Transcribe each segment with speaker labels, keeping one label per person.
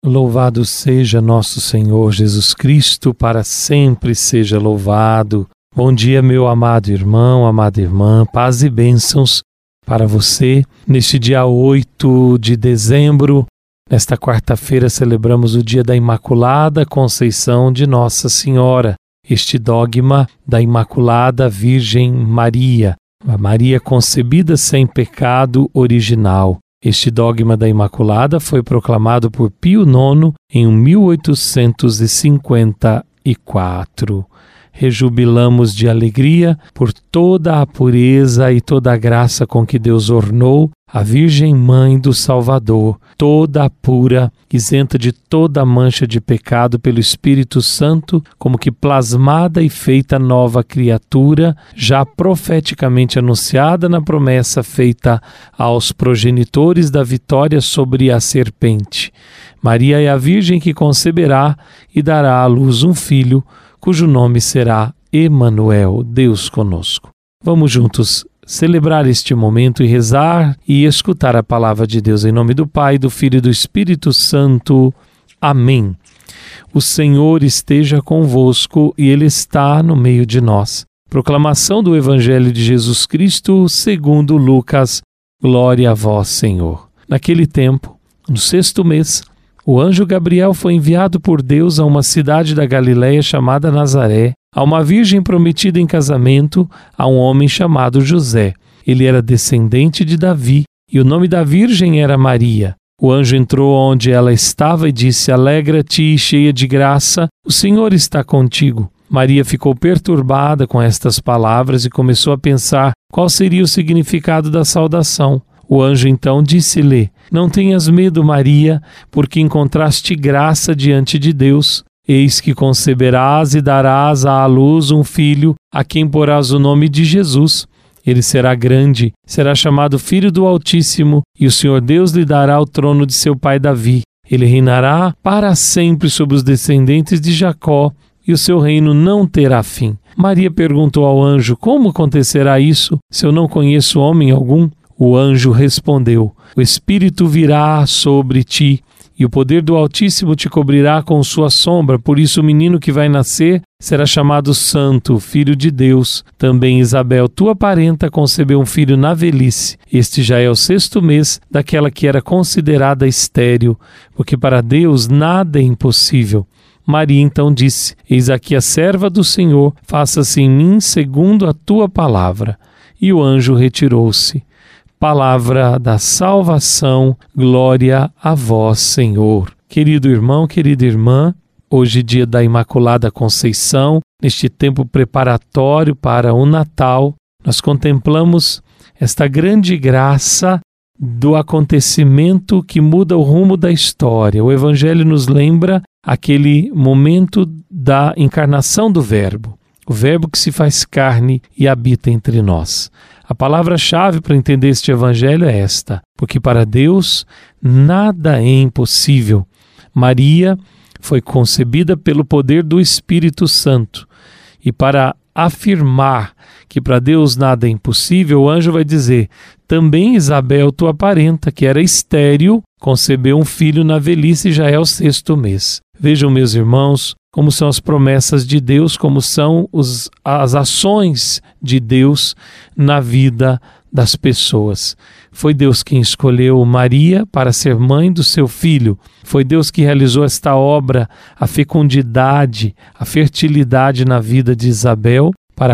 Speaker 1: Louvado seja nosso Senhor Jesus Cristo, para sempre seja louvado. Bom dia, meu amado irmão, amada irmã, paz e bênçãos para você. Neste dia 8 de dezembro, nesta quarta-feira, celebramos o dia da Imaculada Conceição de Nossa Senhora. Este dogma da Imaculada Virgem Maria, a Maria concebida sem pecado original. Este dogma da Imaculada foi proclamado por Pio IX em 1854. Rejubilamos de alegria por toda a pureza e toda a graça com que Deus ornou a Virgem Mãe do Salvador, toda pura, isenta de toda mancha de pecado pelo Espírito Santo, como que plasmada e feita nova criatura, já profeticamente anunciada na promessa feita aos progenitores da vitória sobre a serpente. Maria é a Virgem que conceberá e dará à luz um filho, cujo nome será Emanuel, Deus conosco. Vamos juntos celebrar este momento e rezar e escutar a palavra de Deus em nome do Pai, do Filho e do Espírito Santo. Amém. O Senhor esteja convosco e Ele está no meio de nós. Proclamação do Evangelho de Jesus Cristo segundo Lucas. Glória a vós, Senhor. Naquele tempo, no 6º mês, o anjo Gabriel foi enviado por Deus a uma cidade da Galiléia chamada Nazaré, a uma virgem prometida em casamento a um homem chamado José. Ele era descendente de Davi e o nome da virgem era Maria. O anjo entrou onde ela estava e disse: Alegra-te, cheia de graça, o Senhor está contigo. Maria ficou perturbada com estas palavras e começou a pensar qual seria o significado da saudação. O anjo então disse-lhe: Não tenhas medo, Maria, porque encontraste graça diante de Deus. Eis que conceberás e darás à luz um filho, a quem porás o nome de Jesus. Ele será grande, será chamado Filho do Altíssimo, e o Senhor Deus lhe dará o trono de seu pai Davi. Ele reinará para sempre sobre os descendentes de Jacó, e o seu reino não terá fim. Maria perguntou ao anjo: Como acontecerá isso, se eu não conheço homem algum? O anjo respondeu: O Espírito virá sobre ti, e o poder do Altíssimo te cobrirá com sua sombra. Por isso o menino que vai nascer será chamado Santo, Filho de Deus. Também Isabel, tua parenta, concebeu um filho na velhice. Este já é o 6º mês daquela que era considerada estéril, porque para Deus nada é impossível. Maria então disse: Eis aqui a serva do Senhor, faça-se em mim segundo a tua palavra. E o anjo retirou-se. Palavra da salvação, glória a vós, Senhor. Querido irmão, querida irmã, hoje dia da Imaculada Conceição, neste tempo preparatório para o Natal, nós contemplamos esta grande graça do acontecimento que muda o rumo da história. O Evangelho nos lembra aquele momento da encarnação do Verbo, o Verbo que se faz carne e habita entre nós. A palavra-chave para entender este evangelho é esta: porque para Deus nada é impossível. Maria foi concebida pelo poder do Espírito Santo. E para afirmar que para Deus nada é impossível, o anjo vai dizer: também Isabel, tua parenta, que era estéril, concebeu um filho na velhice e já é o 6º mês. Vejam, meus irmãos, como são as promessas de Deus, como são as ações de Deus na vida das pessoas. Foi Deus quem escolheu Maria para ser mãe do seu filho. Foi Deus que realizou esta obra, a fecundidade, a fertilidade na vida de Isabel, para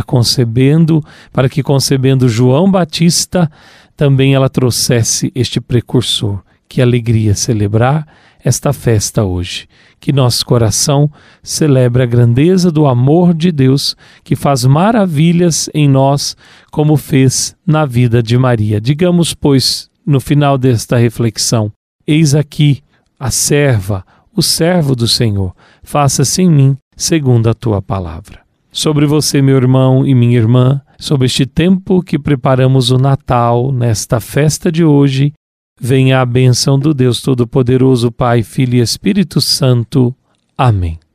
Speaker 1: que concebendo João Batista, também ela trouxesse este precursor. Que alegria celebrar esta festa hoje. Que nosso coração celebre a grandeza do amor de Deus, que faz maravilhas em nós, como fez na vida de Maria. Digamos, pois, no final desta reflexão: Eis aqui a serva, o servo do Senhor, faça-se em mim segundo a tua palavra. Sobre você, meu irmão e minha irmã, sobre este tempo que preparamos o Natal, nesta festa de hoje, venha a bênção do Deus Todo-Poderoso, Pai, Filho e Espírito Santo. Amém.